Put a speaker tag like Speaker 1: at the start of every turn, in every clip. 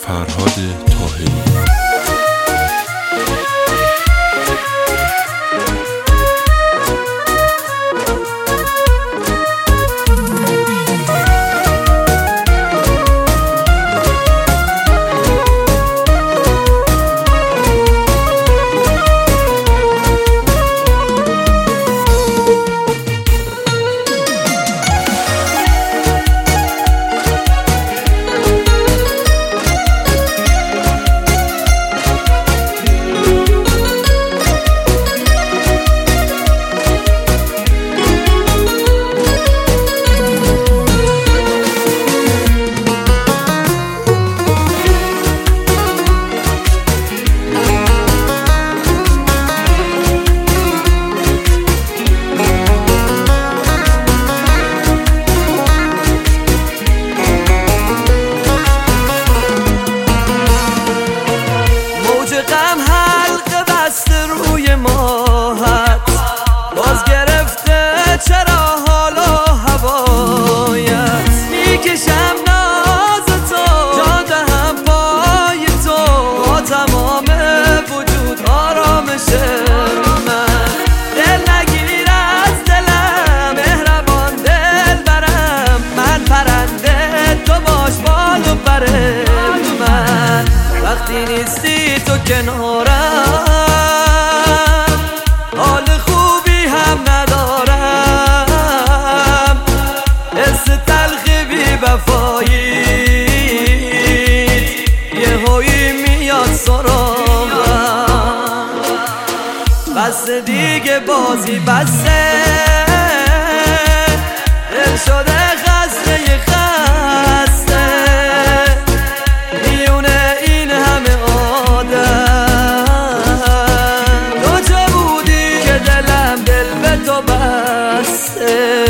Speaker 1: فرهاد طاهری.
Speaker 2: وقتی نیستی تو کنارم حال خوبی هم ندارم، حس تلخی بی وفایی یه هایی میاد سراغم. بس دیگه بازی بسه، دل شده خسته یه خسته، میونه این همه آدم. تو چه بودی که دلم دل به تو بسته؟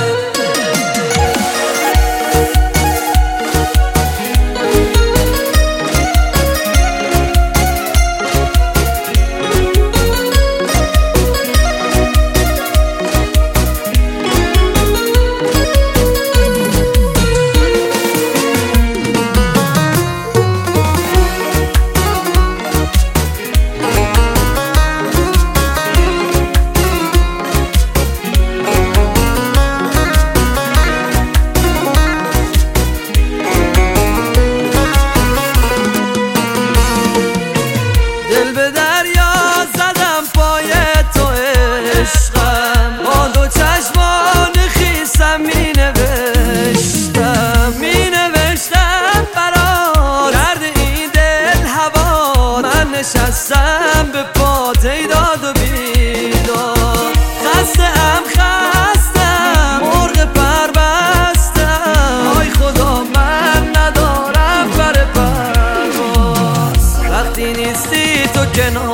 Speaker 2: نشستم به پات ایداد و بیداد، خستم مرغ پر بستم، آی خدا من ندارم پر پرواز. وقتی نیستی تو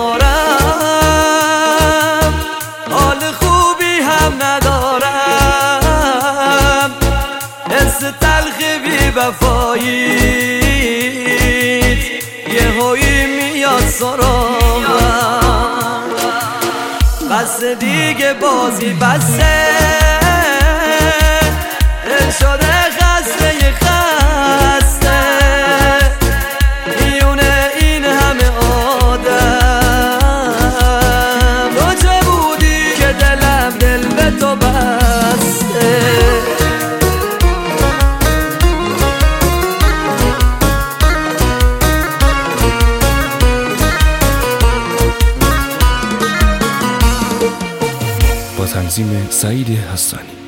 Speaker 2: کنارم حال خوبی هم ندارم، حس تلخی بی وفایی یه هایی میاد سراغم. بس دیگه بازی بسه، دل شده خسته یه خسته، میونه این همه آدم. تو چه بودی که دلم دل به تو بسته؟
Speaker 1: با تنظیم سعید حسانی.